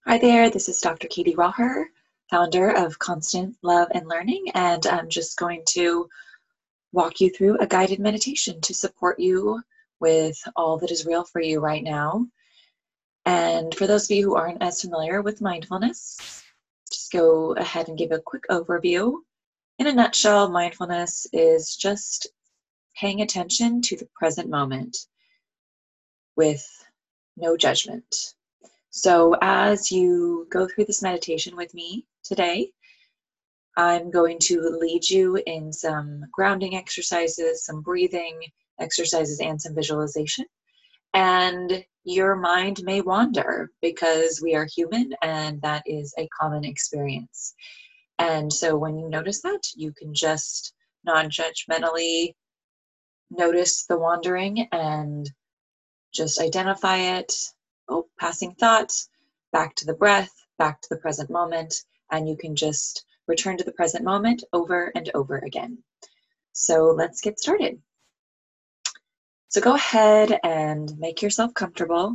Hi there, this is Dr. Katie Raher, founder of Constant Love and Learning, and I'm just going to walk you through a guided meditation to support you with all that is real for you right now. And for those of you who aren't as familiar with mindfulness, just go ahead and give a quick overview. In a nutshell, mindfulness is just paying attention to the present moment with no judgment. So as you go through this meditation with me today, I'm going to lead you in some grounding exercises, some breathing exercises, and some visualization. And your mind may wander because we are human and that is a common experience. And so when you notice that, you can just non-judgmentally notice the wandering and just identify it. Oh, passing thought, back to the breath, back to the present moment, and you can just return to the present moment over and over again. So let's get started. So go ahead and make yourself comfortable.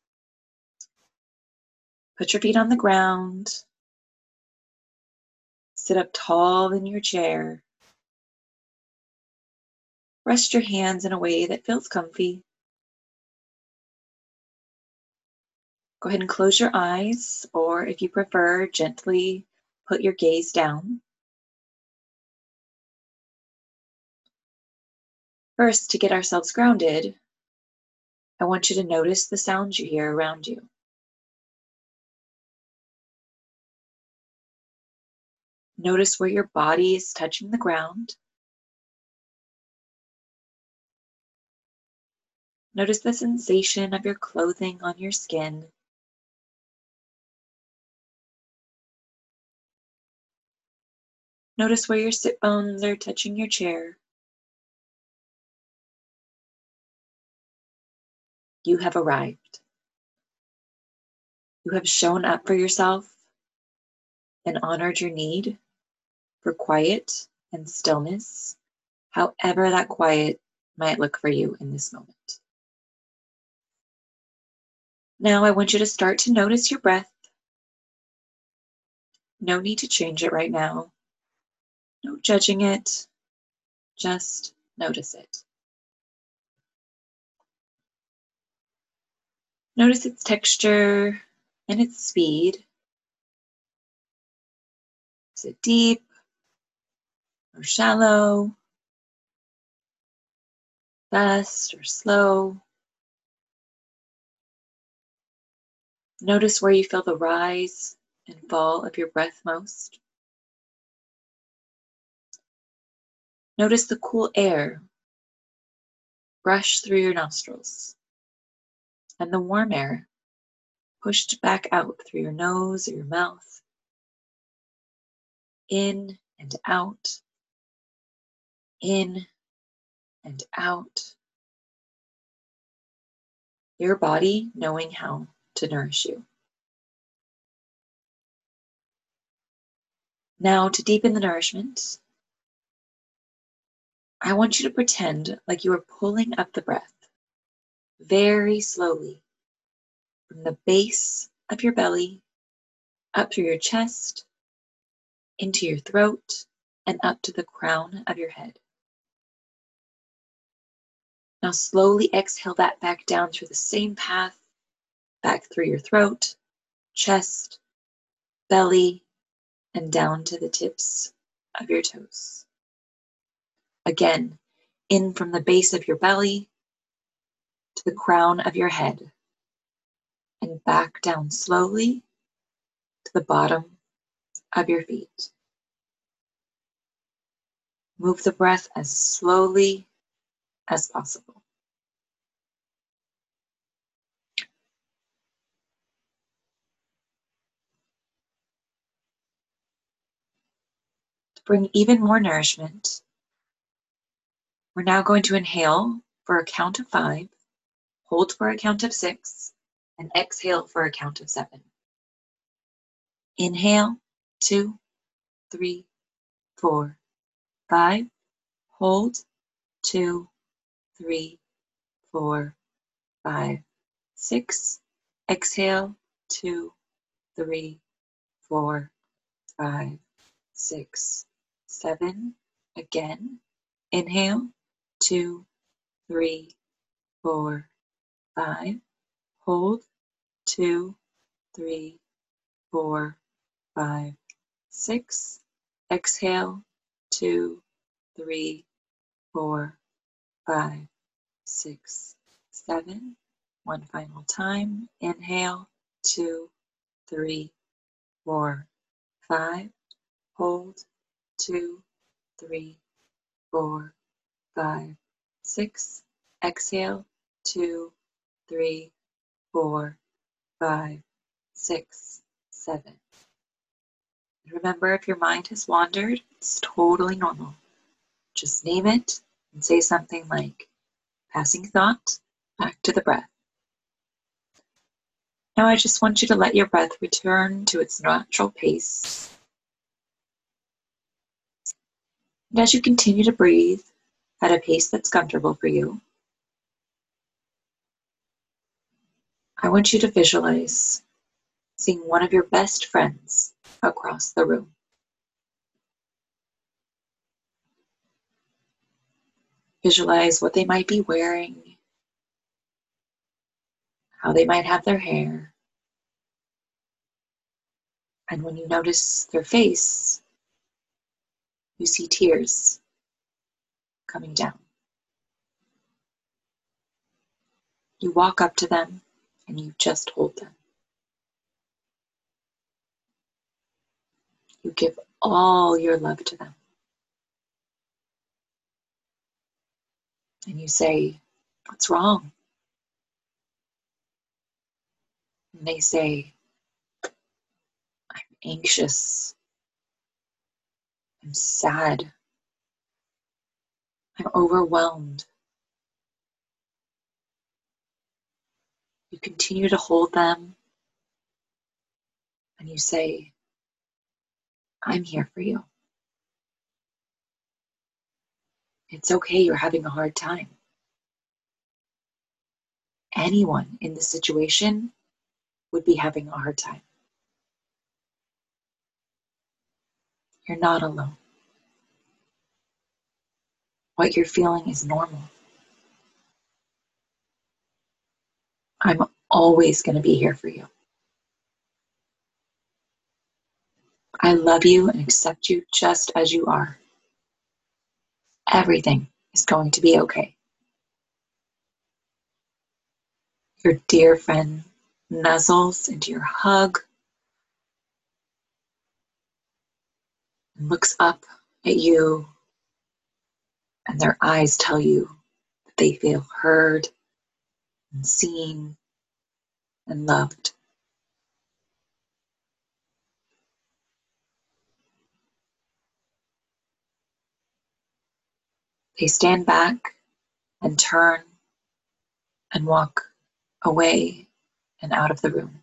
Put your feet on the ground. Sit up tall in your chair. Rest your hands in a way that feels comfy. Go ahead and close your eyes, or if you prefer, gently put your gaze down. First, to get ourselves grounded, I want you to notice the sounds you hear around you. Notice where your body is touching the ground. Notice the sensation of your clothing on your skin. Notice where your sit bones are touching your chair. You have arrived. You have shown up for yourself and honored your need for quiet and stillness, however that quiet might look for you in this moment. Now I want you to start to notice your breath. No need to change it right now. No judging it. Just notice it. Notice its texture and its speed. Is it deep or shallow? Fast or slow? Notice where you feel the rise and fall of your breath most. Notice the cool air brush through your nostrils and the warm air pushed back out through your nose or your mouth, in and out, in and out. Your body knowing how to nourish you. Now, to deepen the nourishment, I want you to pretend like you are pulling up the breath very slowly from the base of your belly, up through your chest, into your throat, and up to the crown of your head. Now slowly exhale that back down through the same path, back through your throat, chest, belly, and down to the tips of your toes. Again, in from the base of your belly to the crown of your head, and back down slowly to the bottom of your feet. Move the breath as slowly as possible. To bring even more nourishment, we're now going to inhale for a count of 5, hold for a count of 6, and exhale for a count of 7. Inhale, 2, 3, 4, 5. Hold, 2, 3, 4, 5, 6. Exhale, 2, 3, 4, 5, 6, 7. Again, inhale, 2, 3, 4, 5. Hold, 2, 3, 4, 5, 6. Exhale, 2, 3, 4, 5, 6, 7. One final time. Inhale, 2, 3, 4, 5. Hold, 2, 3, 4, 5, 6. Exhale, 2, 3, 4, 5, 6, 7. Remember, if your mind has wandered, it's totally normal. Just name it and say something like, passing thought, back to the breath. Now I just want you to let your breath return to its natural pace. And as you continue to breathe at a pace that's comfortable for you, I want you to visualize seeing one of your best friends across the room. Visualize what they might be wearing, how they might have their hair. And when you notice their face, you see tears coming down. You walk up to them and you just hold them. You give all your love to them. And you say, "What's wrong?" And they say, "I'm anxious. I'm sad. I'm overwhelmed." You continue to hold them and you say, "I'm here for you. It's okay, you're having a hard time." Anyone in this situation would be having a hard time. You're not alone. What you're feeling is normal. I'm always going to be here for you. I love you and accept you just as you are. Everything is going to be okay. Your dear friend nuzzles into your hug and looks up at you, and their eyes tell you that they feel heard and seen and loved. They stand back and turn and walk away and out of the room.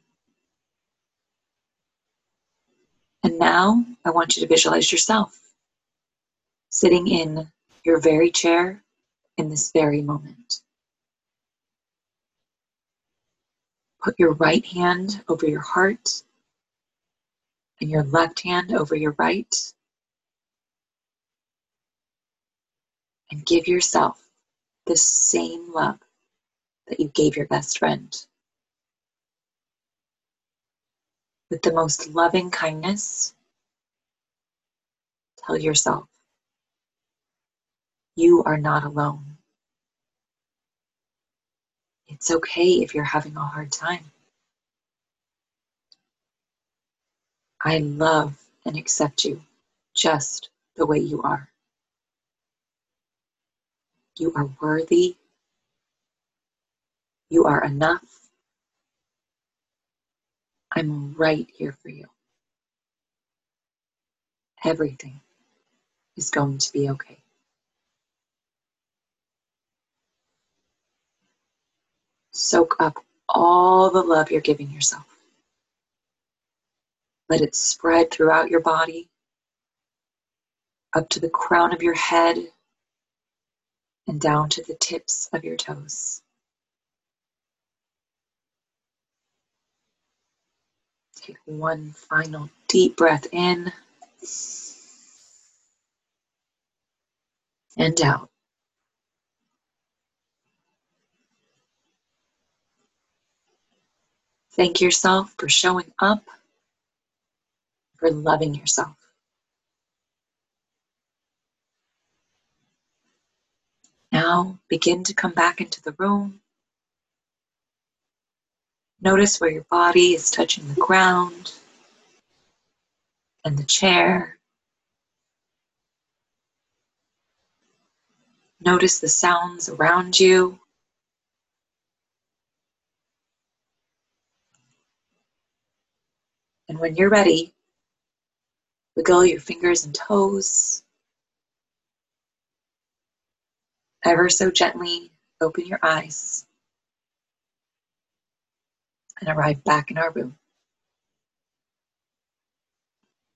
And now I want you to visualize yourself sitting in your very chair in this very moment. Put your right hand over your heart and your left hand over your right, and give yourself the same love that you gave your best friend. With the most loving kindness, tell yourself, you are not alone. It's okay if you're having a hard time. I love and accept you just the way you are. You are worthy. You are enough. I'm right here for you. Everything is going to be okay. Soak up all the love you're giving yourself. Let it spread throughout your body, up to the crown of your head, and down to the tips of your toes. Take one final deep breath in and out. Thank yourself for showing up, for loving yourself. Now begin to come back into the room. Notice where your body is touching the ground and the chair. Notice the sounds around you. And when you're ready, wiggle your fingers and toes. Ever so gently open your eyes and arrive back in our room.